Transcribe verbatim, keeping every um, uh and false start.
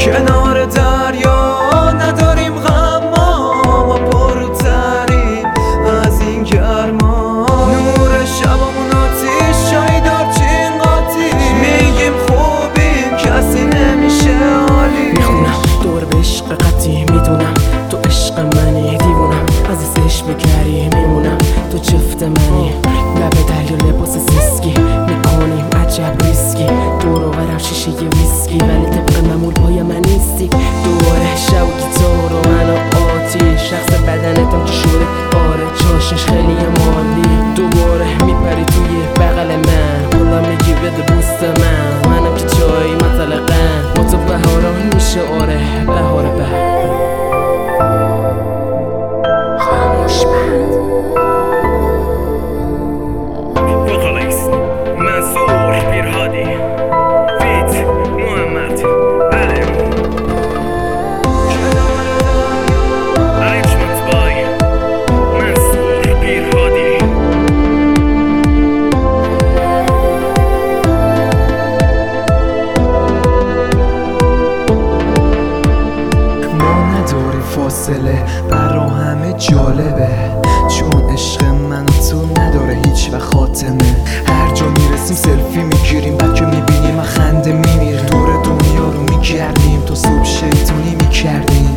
کنار دریا نداریم غم، ما پرتریم از این گرما. نور شبمون آتیش جایی دار چین قاتیش، میگیم خوبیم کسی نمیشه عالی. میخونم دور به عشق قطعی، میدونم تو عشق منی، دیوونم عزیز عشق بکری، میمونم تو جفت منی. لب دریا لباس سیسکی میکنیم عجب ریسکی، دور و برم شیشه یه ویسکی، ولی طبق معمول پای من نیستی. دوره شب و گیتار و من و آتیش، شخص بدنتم که شده آره چاشش خیلی مالی. دوباره میپری توی بغل من، حالا میگی بده بوست من، منم که جایی مطلقن با تو بهاران میشه آره بهار بهار. خاموش بند وکالیست منصور پیرهادی، فیت محمد علم، ارنجمنت بای منصور پیرهادی. ما نداری فاصله، برا همه جالبه، چون عشق من و تو نداره هیچ و خاتمه. هر جا میرسیم سلفی میگیریم، بعد که میبینیم خنده میمیریم، دور دنیا رو میگردیم تا صبح شیطونی میکردیم.